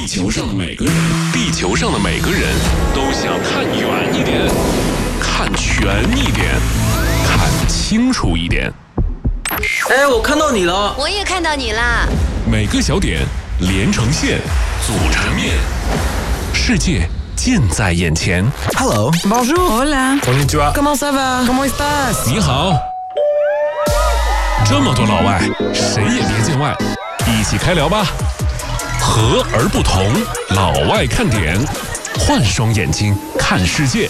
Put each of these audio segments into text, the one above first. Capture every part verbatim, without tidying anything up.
地球上的每个人，地球上的每个人都想看远一点，看全一点，看清楚一点。 哎，我看到你了。 我也看到你啦。 每个小点连成线，组成面，世界近在眼前。 Hello, Bonjour, hola, Konnichiwa. comment ça va? Comment estás? 你好。这么多老外，谁也别见外，一起开聊吧。和而不同，老外看点，换双眼睛看世界。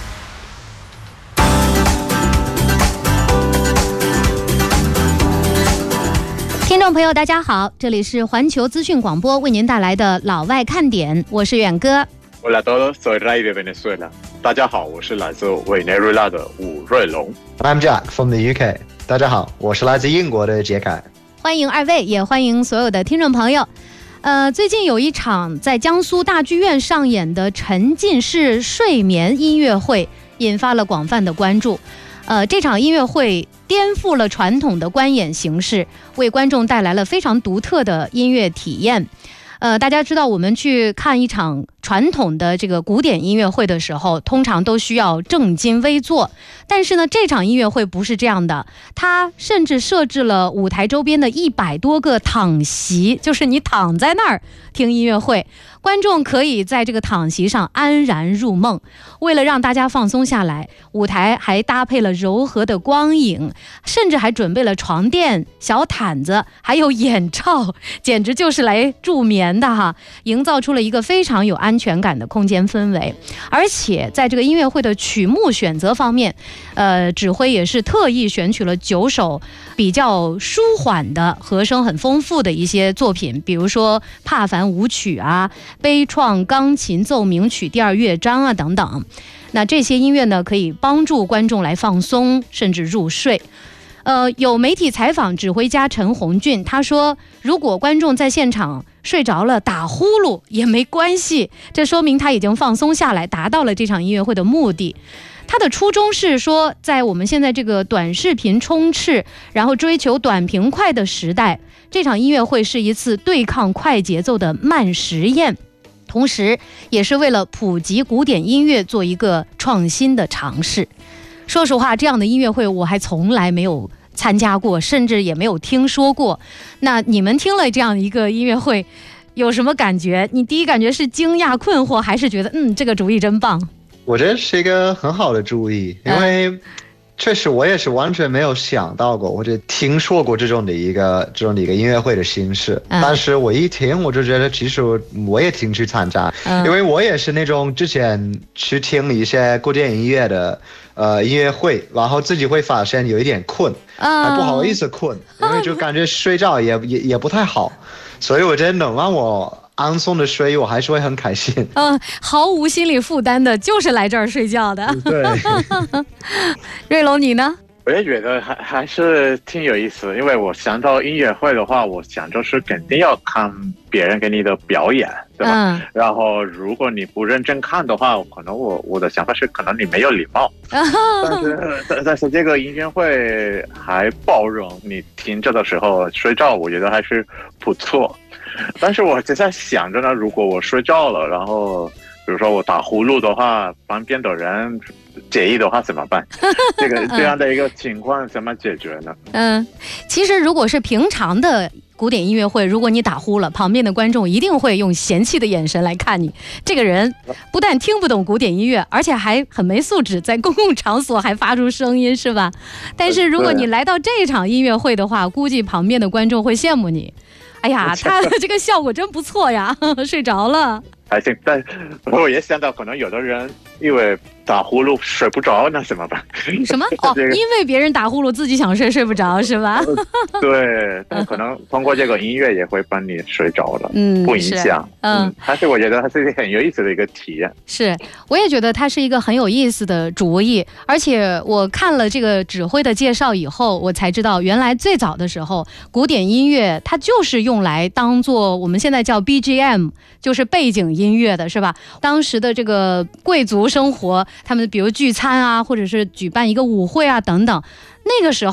听众朋友大家好，这里是环球资讯广播为您带来的老外看点，我是远哥。 Hola a todos, soy Ray de Venezuela. 大家好，我是来自委内瑞拉的武瑞龙。 I'm Jack from the U K. 大家好，我是来自英国的杰凯。 欢迎二位，也欢迎所有的听众朋友。呃，最近有一场在江苏大剧院上演的沉浸式睡眠音乐会，引发了广泛的关注。呃，这场音乐会颠覆了传统的观演形式，为观众带来了非常独特的音乐体验。呃，大家知道，我们去看一场传统的这个古典音乐会的时候，通常都需要正襟危坐。但是呢，这场音乐会不是这样的，它甚至设置了舞台周边的一百多个躺席，就是你躺在那儿听音乐会，观众可以在这个躺席上安然入梦。为了让大家放松下来，舞台还搭配了柔和的光影，甚至还准备了床垫、小毯子，还有眼罩，简直就是来助眠的哈，营造出了一个非常有安全感的空间氛围。而且在这个音乐会的曲目选择方面，呃，指挥也是特意选取了九首比较舒缓的、和声很丰富的一些作品，比如说帕凡舞曲啊、悲怆钢琴奏鸣曲第二乐章啊等等。那这些音乐呢，可以帮助观众来放松，甚至入睡。呃，有媒体采访指挥家陈红俊，他说，如果观众在现场睡着了打呼噜也没关系，这说明他已经放松下来，达到了这场音乐会的目的。他的初衷是说，在我们现在这个短视频充斥，然后追求短平快的时代，这场音乐会是一次对抗快节奏的慢实验，同时也是为了普及古典音乐做一个创新的尝试。说实话，这样的音乐会我还从来没有参加过，甚至也没有听说过。那你们听了这样一个音乐会有什么感觉？你第一感觉是惊讶困惑，还是觉得嗯这个主意真棒？ 我觉得是一个很好的主意，因为确实我也是完全没有想到过或者听说过这种的一个这种的一个音乐会的形式，嗯、但是我一听我就觉得其实我也挺去参加，嗯、因为我也是那种之前去听一些古典音乐的呃音乐会，然后自己会发现有一点困，嗯、还不好意思困，因为就感觉睡觉也也也不太好，所以我觉得能让我安松的睡，我还是会很开心。 嗯、呃，毫无心理负担的，就是来这儿睡觉的。 对。 瑞龙，你呢？ 我也觉得还还是挺有意思，因为我想到音乐会的话，我想就是肯定要看别人给你的表演，对吧？嗯、然后如果你不认真看的话，可能我我的想法是，可能你没有礼貌。但是但是这个音乐会还包容你听着的时候睡觉，我觉得还是不错。但是我就在想着呢，如果我睡觉了，然后比如说我打呼噜的话，旁边的人介意的话怎么办？这个这样的一个情况怎么解决呢？ 嗯，其实如果是平常的古典音乐会，如果你打呼了，旁边的观众一定会用嫌弃的眼神来看你。这个人不但听不懂古典音乐，而且还很没素质，在公共场所还发出声音，是吧？但是如果你来到这场音乐会的话，估计旁边的观众会羡慕你。哎呀，他的这个效果真不错呀，睡着了。 还行，但我也想到，可能有的人因为打呼噜睡不着，那怎么办？ 什么？哦，因为别人打呼噜，自己想睡睡不着是吧？ 对，但可能通过这个音乐也会帮你睡着了，嗯，不影响。嗯，嗯还是我觉得它是一个很有意思的一个体验。 是，我也觉得它是一个很有意思的主意，而且我看了这个指挥的介绍以后，我才知道，原来最早的时候，古典音乐它就是用来当做我们现在叫 B G M， 就是背景音乐的，是吧？当时的这个贵族生活，他们比如聚餐啊，或者是举办一个舞会啊等等，那个时候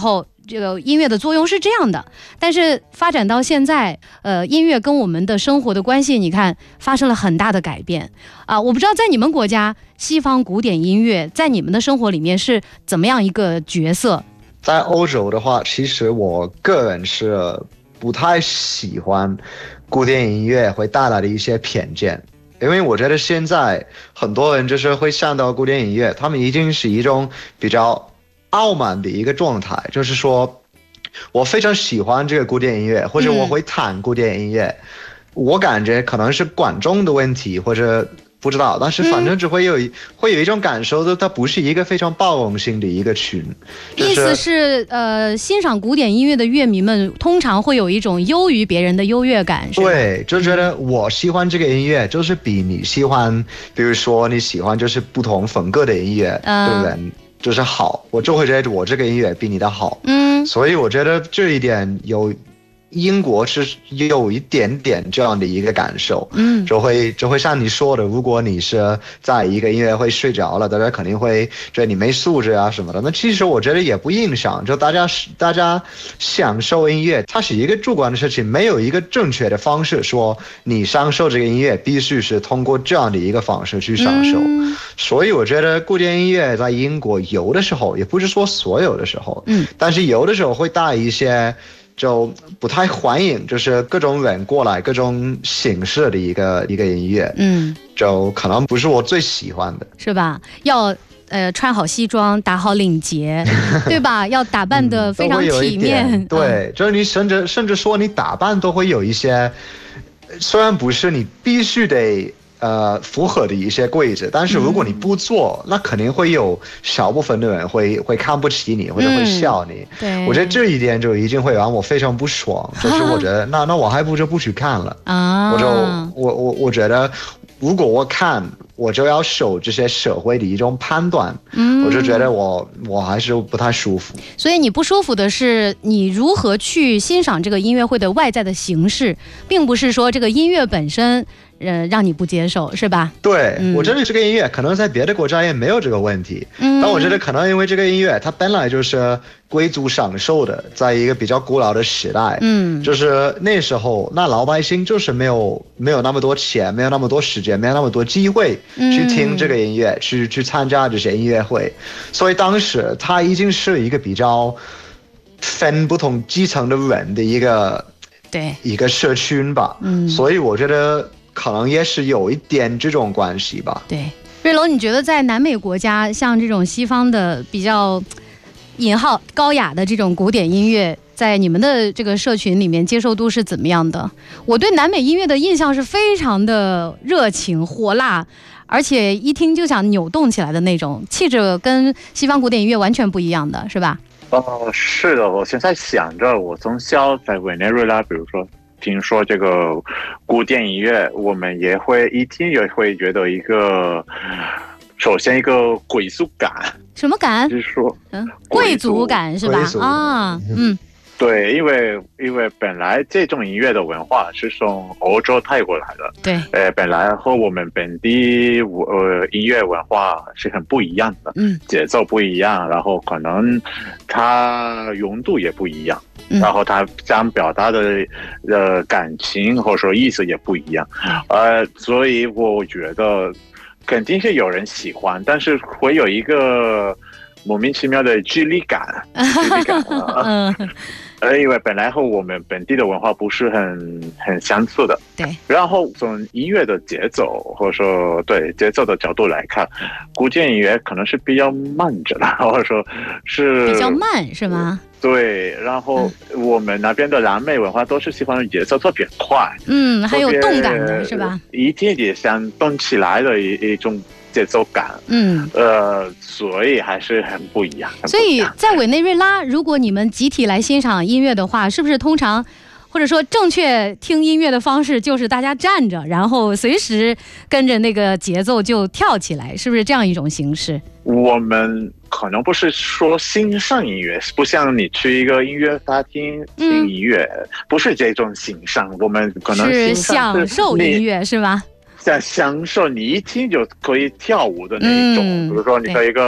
这个音乐的作用是这样的，但是发展到现在，呃，音乐跟我们的生活的关系，你看发生了很大的改变啊！我不知道在你们国家，西方古典音乐在你们的生活里面是怎么样一个角色？ 在欧洲的话，其实我个人是不太喜欢古典音乐会带来的一些偏见。因为我觉得现在很多人就是会想到古典音乐，他们已经是一种比较傲慢的一个状态，就是说我非常喜欢这个古典音乐，或者我会弹古典音乐，嗯、我感觉可能是观众的问题，或者不知道，但是反正只会有、嗯、会有一种感受的，它不是一个非常包容性的一个群。就是、 意思是呃，欣赏古典音乐的乐迷们通常会有一种优于别人的优越感，是吧？ 对，就觉得我喜欢这个音乐，就是比你喜欢，比如说你喜欢就是不同风格的音乐，嗯、对不对？就是好，我就会觉得我这个音乐比你的好，嗯，所以我觉得这一点有英国是有一点点这样的一个感受，嗯，就会就会像你说的，如果你是在一个音乐会睡着了，大家肯定会觉得你没素质啊什么的。那其实我觉得也不影响，就大家大家享受音乐，它是一个主观的事情，没有一个正确的方式说你享受这个音乐必须是通过这样的一个方式去享受。嗯、所以我觉得古典音乐在英国有的时候，也不是说所有的时候，嗯，但是有的时候会带一些。就不太欢迎，就是各种人过来，各种形式的一个一个音乐，嗯，就可能不是我最喜欢的， 是吧？要呃穿好西装，打好领结，对吧？要打扮得非常体面， 嗯、对，就是你甚至甚至说你打扮都会有一些，虽然不是你必须得。呃，符合的一些规则，但是如果你不做，嗯、那肯定会有少部分的人会会看不起你，或者会笑你。嗯、对，我觉得这一点就已经会让我非常不爽，就是我觉得那那我还不如不去看了啊！我就我我我觉得，如果我看，我就要受这些社会的一种判断，嗯，我就觉得我我还是不太舒服。 所以你不舒服的是你如何去欣赏这个音乐会的外在的形式，并不是说这个音乐本身。呃，让你不接受是吧？ 对，嗯、我觉得这个音乐可能在别的国家也没有这个问题，嗯、但我觉得可能因为这个音乐它本来就是贵族享受的，在一个比较古老的时代，嗯，就是那时候那老百姓就是没有没有那么多钱，没有那么多时间，没有那么多机会去听这个音乐，嗯、去去参加这些音乐会，所以当时它已经是一个比较分不同基层的人的一个对一个社群吧，嗯，所以我觉得。可能也是有一点这种关系吧。 对，瑞楼，你觉得在南美国家，像这种西方的比较引号高雅的这种古典音乐，在你们的这个社群里面接受度是怎么样的？我对南美音乐的印象是非常的热情火辣，而且一听就想扭动起来的那种气质，跟西方古典音乐完全不一样的，是吧？ 哦、呃，是的，我现在想着，我从小在委内瑞拉，比如说。听说这个古典音乐，我们也会一听也会觉得一个，首先一个贵族感。 什么感？ 就是说， 嗯，贵族感是吧？啊，嗯， 对，因为因为本来这种音乐的文化是从欧洲带过来的， 对， 呃，本来和我们本地呃音乐文化是很不一样的，嗯，节奏不一样，然后可能它浓度也不一样。然后他想表达的呃感情或者说意思也不一样，呃，所以我觉得肯定是有人喜欢，但是会有一个莫名其妙的距离感，距离感啊。呃，因为本来和我们本地的文化不是很很相似的， 对。 然后从音乐的节奏或者说对节奏的角度来看，古典音乐可能是比较慢着的，或者说是比较慢，是吗？ 对，然后我们那边的南美文化都是喜欢节奏特别快， 嗯，还有动感的是吧？ 一听也想动起来的一一种节奏感，嗯，呃，所以还是很不一样。 所以在委内瑞拉，如果你们集体来欣赏音乐的话，是不是通常？或者说正确听音乐的方式就是大家站着，然后随时跟着那个节奏就跳起来，是不是这样一种形式？ 我们可能不是说欣赏音乐，不像你去一个音乐大厅听音乐，嗯、不是这种欣赏，我们可能是享受音乐，是吧？ 像享受你一听就可以跳舞的那一种，嗯、比如说你在一个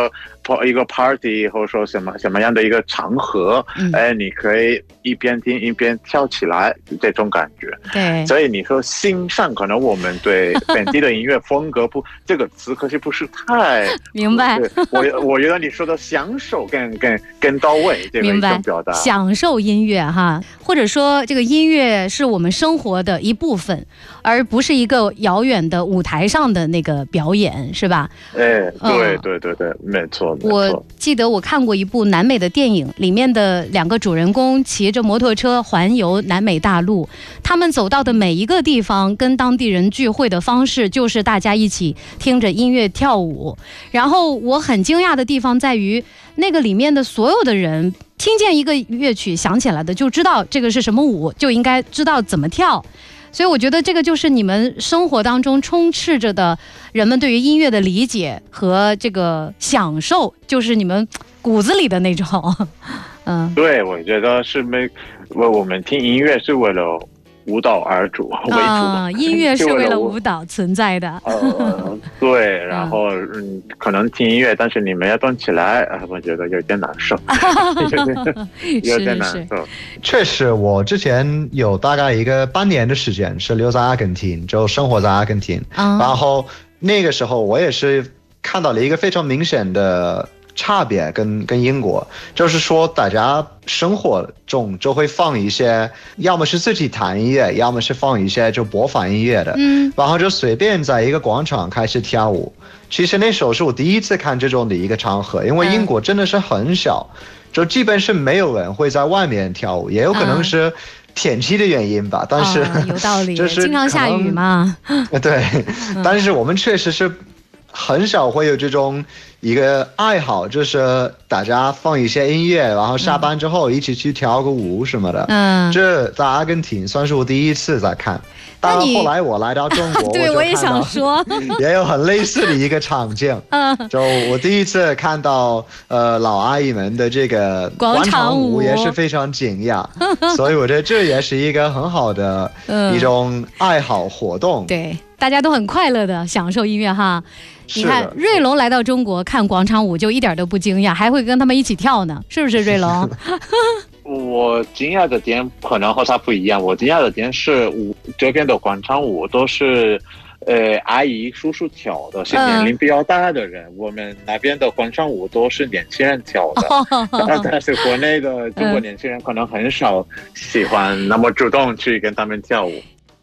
一个 party 或者说什么什么样的一个场合，嗯、哎，你可以一边听一边跳起来，这种感觉。 对， 所以你说欣赏，可能我们对本地的音乐风格不这个词可惜不是太明白。 我我觉得你说的享受更更更到位，这个一种表达。 享受音乐哈，或者说这个音乐是我们生活的一部分，而不是一个遥远的舞台上的那个表演，是吧？ 哎，对对对对，没错。 我记得我看过一部南美的电影，里面的两个主人公骑着摩托车环游南美大陆，他们走到的每一个地方跟当地人聚会的方式就是大家一起听着音乐跳舞。然后我很惊讶的地方在于，那个里面的所有的人听见一个乐曲响起来的就知道这个是什么舞，就应该知道怎么跳。所以我觉得这个就是你们生活当中充斥着的人们对于音乐的理解和这个享受，就是你们骨子里的那种。嗯， 对，我觉得是没，我们听音乐是为了舞蹈而主为主、 啊、音乐是为了舞蹈存在的。 呃，对，然后嗯，可能听音乐，但是你们要动起来，呃、我觉得有点难受，有点难受。 确实，我之前有大概一个半年的时间是留在阿根廷，就生活在阿根廷，嗯、然后那个时候我也是看到了一个非常明显的差别跟跟英国，就是说大家生活中就会放一些，要么是自己弹音乐，要么是放一些就播放音乐的，嗯，然后就随便在一个广场开始跳舞。其实那时候是我第一次看这种的一个场合，因为英国真的是很小，就基本是没有人会在外面跳舞，也有可能是天气的原因吧，但是、 哦、有道理， 就是经常下雨嘛。 对，但是我们确实是很少会有这种一个爱好，就是大家放一些音乐，然后下班之后一起去跳个舞什么的。嗯，这在阿根廷算是我第一次在看。但后来我来到中国， 对，我也想说， 也有很类似的一个场景。嗯，就我第一次看到呃老阿姨们的这个广场舞，也是非常惊讶。所以我觉得这也是一个很好的一种爱好活动。 嗯、对，大家都很快乐的享受音乐哈。你看瑞龙来到中国看广场舞就一点都不惊讶，还会跟他们一起跳呢，是不是瑞龙？ 我惊讶的点可能和他不一样，我惊讶的点是我这边的广场舞都是呃阿姨叔叔跳的，是年龄比较大的人、嗯、我们那边的广场舞都是年轻人跳的、哦、但是国内的中国年轻人可能很少喜欢那么主动去跟他们跳舞。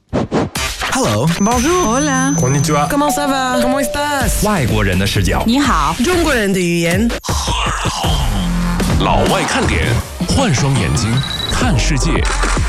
Hello, bonjour, hola, konnichiwa, comment ça va, comment estás？ 外国人的视角， 你好，中国人的语言。 老外看点，换双眼睛看世界。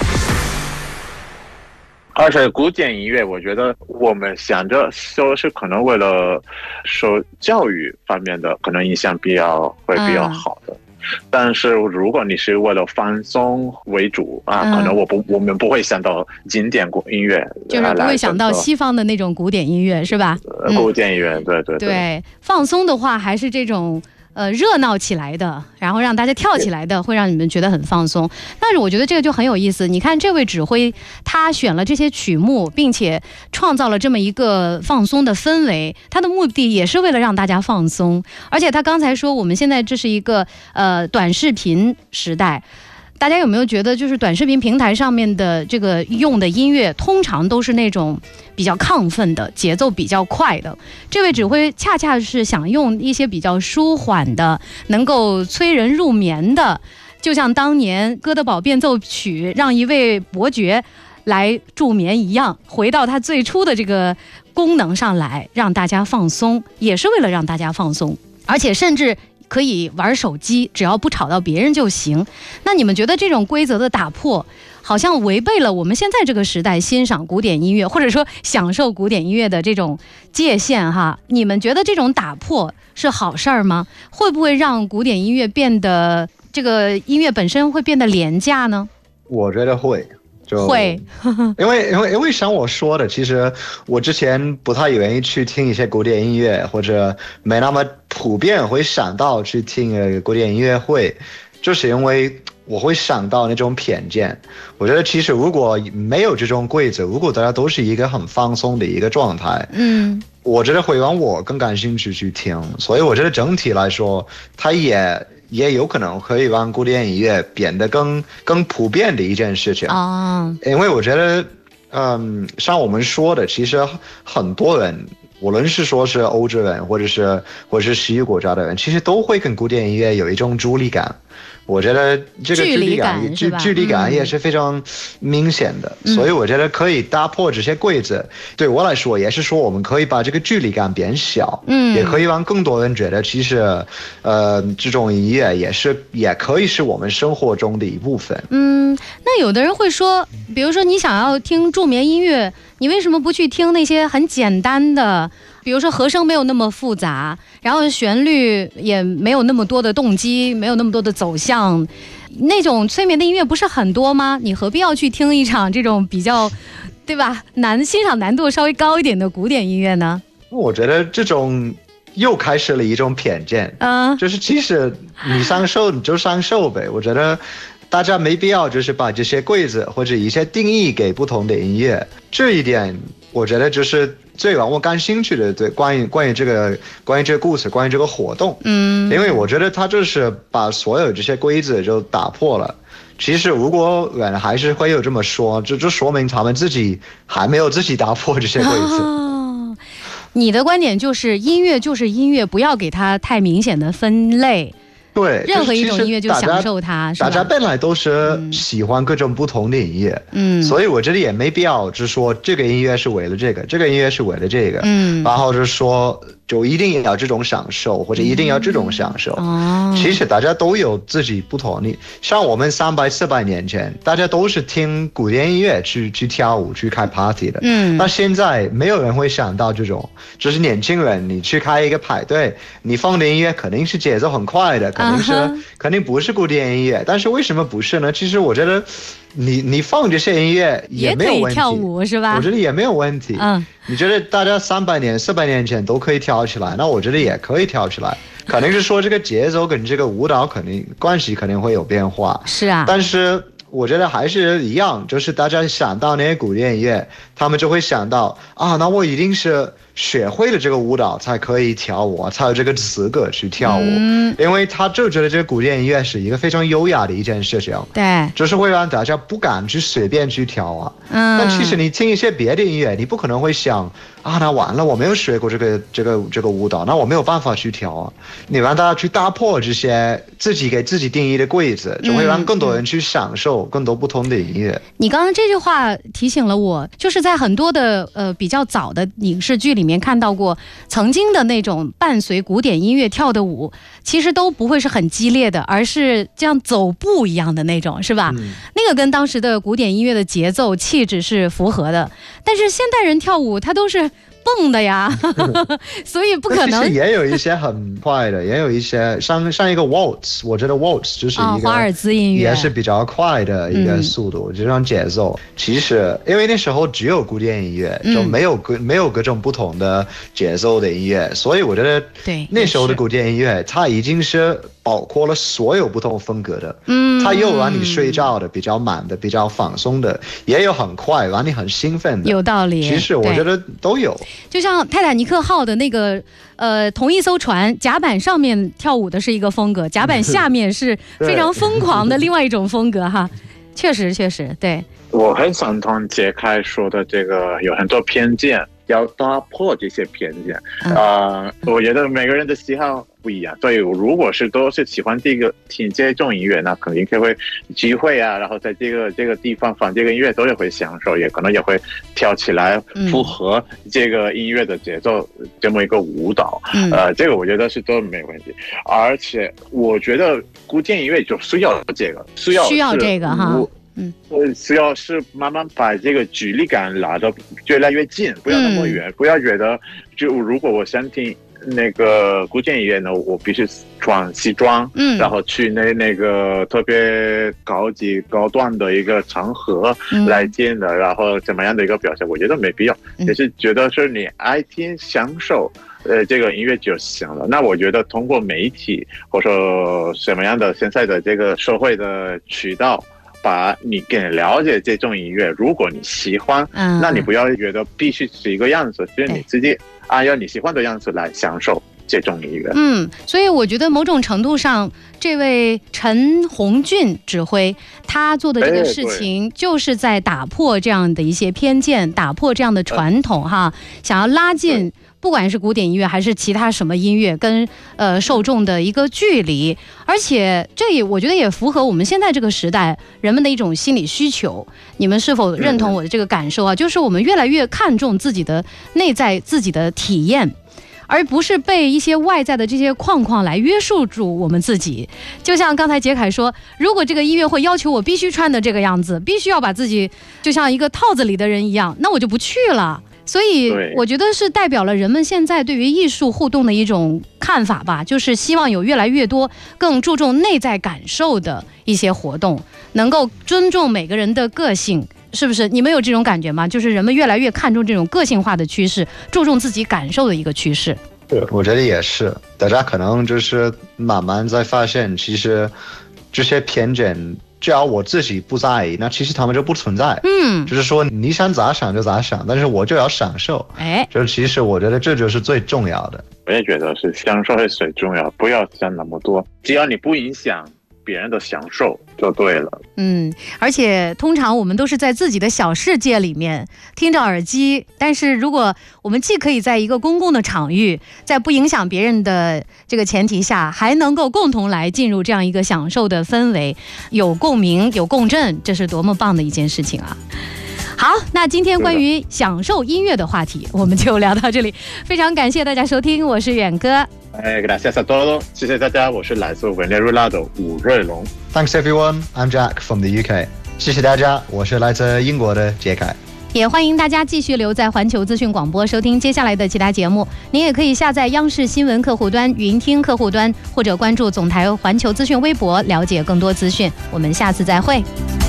而且古典音乐，我觉得我们想着说是可能为了受教育方面的，可能印象比较会比较好的。嗯，但是如果你是为了放松为主啊、嗯，可能我不我们不会想到经典音乐， 就是不会想到西方的那种古典音乐，是吧？ 嗯、古典音乐，对对对, 对。放松的话，还是这种呃热闹起来的，然后让大家跳起来的，会让你们觉得很放松。但是我觉得这个就很有意思。你看这位指挥，他选了这些曲目，并且创造了这么一个放松的氛围，他的目的也是为了让大家放松。而且他刚才说，我们现在这是一个呃短视频时代。大家有没有觉得，就是短视频平台上面的这个用的音乐，通常都是那种比较亢奋的，节奏比较快的？这位指挥恰恰是想用一些比较舒缓的，能够催人入眠的，就像当年《哥德堡变奏曲》让一位伯爵来助眠一样，回到他最初的这个功能上来，让大家放松，也是为了让大家放松，而且甚至可以玩手机，只要不吵到别人就行。那你们觉得这种规则的打破，好像违背了我们现在这个时代欣赏古典音乐，或者说享受古典音乐的这种界限哈？你们觉得这种打破是好事儿吗？会不会让古典音乐变得这个音乐本身会变得廉价呢？ 我觉得会。就会， 因为因为因为像我说的，其实我之前不太愿意去听一些古典音乐，或者没那么普遍会想到去听古典音乐会，就是因为我会想到那种偏见。我觉得其实如果没有这种规则，如果大家都是一个很放松的一个状态，嗯， 我觉得会让我更感兴趣去听，所以我觉得整体来说，它也也有可能可以让古典音乐变得更更普遍的一件事情啊。因为我觉得，嗯，像我们说的，其实很多人，无论是说是欧洲人，或者是或者是西域国家的人，其实都会跟古典音乐有一种距离感。我觉得这个距离感距距离感也是非常明显的、嗯、所以我觉得可以打破这些规则、嗯、对我来说也是说我们可以把这个距离感变小，嗯，也可以让更多人觉得其实呃这种音乐也是也可以是我们生活中的一部分。 嗯，那有的人会说，比如说你想要听助眠音乐，你为什么不去听那些很简单的，比如说和声没有那么复杂，然后旋律也没有那么多的动机，没有那么多的走向，那种催眠的音乐不是很多吗？你何必要去听一场这种比较，对吧，难欣赏难度稍微高一点的古典音乐呢？ 我觉得这种又开始了一种偏见，嗯，就是其实你上手你就上手呗。我觉得大家没必要就是把这些规则或者一些定义给不同的音乐，这一点我觉得就是最让我感兴趣的，对，关于关于这个关于这个故事，关于这个活动，嗯，因为我觉得他就是把所有这些规则就打破了。其实如果人还是会有这么说，这就说明他们自己还没有自己打破这些规则。 哦，你的观点就是音乐就是音乐，不要给它太明显的分类。 对， 任何一种音乐就享受它， 大家本来都是喜欢各种不同的音乐，嗯，所以我觉得也没必要就是说这个音乐是为了这个，这个音乐是为了这个，嗯，然后就是说就一定要这种享受，或者一定要这种享受。哦、嗯，其实大家都有自己不同的，像我们三百四百年前，大家都是听古典音乐去去跳舞、去开 party 的，嗯，那现在没有人会想到这种，就是年轻人，你去开一个派对，你放的音乐肯定是节奏很快的。肯定是、uh-huh. 肯定不是古典音乐，但是为什么不是呢？其实我觉得你你放这些音乐也没有问题，也可以跳舞是吧？我觉得也没有问题。嗯，你觉得大家三百年、四百年前都可以跳起来，那我觉得也可以跳起来。肯定是说这个节奏跟这个舞蹈肯定关系肯定会有变化。是啊，但是我觉得还是一样，就是大家想到那些古典音乐，他们就会想到啊，那我一定是学会了这个舞蹈才可以跳舞，才有这个资格去跳舞，嗯、因为他就觉得这个古典音乐是一个非常优雅的一件事情，对，就是会让大家不敢去随便去跳啊。嗯，但其实你听一些别的音乐，你不可能会想啊，那完了，我没有学过这个这个这个舞蹈，那我没有办法去跳啊。你让大家去打破这些自己给自己定义的规则，就会让更多人去享受更多不同的音乐。嗯、 你刚刚这句话提醒了我，就是在很多的呃比较早的影视剧里面。里面看到过曾经的那种伴随古典音乐跳的舞，其实都不会是很激烈的，而是这样走步一样的那种，是吧？嗯、那个跟当时的古典音乐的节奏气质是符合的。但是现代人跳舞，它都是蹦的呀，所以不可能。 其实也有一些很快的，也有一些像像一个 waltz， 我觉得 waltz 就是一个、哦、 华尔兹音乐， 也是比较快的一个速度，嗯、这种节奏。其实因为那时候只有古典音乐，就没有各、嗯、没有各种不同的节奏的音乐，所以我觉得对那时候的古典音乐，它已经是包括了所有不同风格的，嗯，它有让你睡觉的，比较慢的，比较放松的，也有很快让你很兴奋的， 有道理。 其实我觉得都有。 就像泰坦尼克号的那个呃同一艘船，甲板上面跳舞的是一个风格，甲板下面是非常疯狂的另外一种风格哈。确实确实对。 我很赞同杰开说的这个，有很多偏见，要打破这些偏见。嗯、呃，我觉得每个人的喜好不一样，所以如果是都是喜欢这个听这种音乐，那肯定就会聚会啊，然后在这个这个地方放这个音乐，都也会享受，也可能也会跳起来，符合这个音乐的节奏，嗯、这么一个舞蹈。嗯、呃，这个我觉得是都没问题。而且我觉得古典音乐就需要这个，需要需要这个哈。 嗯，需要是慢慢把这个距离感拉得越来越近，不要那么远，嗯、不要觉得就如果我想听那个古典音乐呢，我必须穿西装，嗯，然后去那那个特别高级高端的一个场合来听的，嗯、然后怎么样的一个表现，我觉得没必要，嗯、也是觉得是你爱听享受。呃，这个音乐就行了。那我觉得通过媒体或者说什么样的现在的这个社会的渠道， 把你更了解这种音乐，如果你喜欢，嗯，那你不要觉得必须是一个样子，就是你自己按照你喜欢的样子来享受这种音乐。 嗯，所以我觉得某种程度上，这位陈鸿俊指挥他做的这个事情，就是在打破这样的一些偏见，打破这样的传统哈，想要拉近不管是古典音乐还是其他什么音乐跟呃受众的一个距离，而且这也我觉得也符合我们现在这个时代人们的一种心理需求。你们是否认同我的这个感受啊？就是我们越来越看重自己的内在、自己的体验，而不是被一些外在的这些框框来约束住我们自己。就像刚才杰凯说，如果这个音乐会要求我必须穿的这个样子，必须要把自己就像一个套子里的人一样，那我就不去了。所以我觉得是代表了人们现在对于艺术互动的一种看法吧，就是希望有越来越多更注重内在感受的一些活动，能够尊重每个人的个性，是不是？你们有这种感觉吗？就是人们越来越看重这种个性化的趋势，注重自己感受的一个趋势。 我觉得也是，大家可能就是慢慢在发现，其实这些偏见只要我自己不在意，那其实他们就不存在。嗯，就是说你想咋想就咋想，但是我就要享受。哎，就是其实我觉得这就是最重要的。 我也觉得是享受是最重要，不要想那么多，只要你不影响别人的享受就对了。 嗯，而且通常我们都是在自己的小世界里面听着耳机，但是如果我们既可以在一个公共的场域，在不影响别人的这个前提下，还能够共同来进入这样一个享受的氛围，有共鸣有共振，这是多么棒的一件事情啊。好，那今天关于享受音乐的话题我们就聊到这里，非常感谢大家收听，我是远哥。 哎 gracias a todos， 谢谢大家，我是来自委内瑞拉的武瑞龙。 Thanks everyone, I'm Jack from the U K。 谢谢大家，我是来自英国的杰凯。 也欢迎大家继续留在环球资讯广播收听接下来的其他节目，您也可以下载央视新闻客户端、云听客户端，或者关注总台环球资讯微博了解更多资讯。我们下次再会。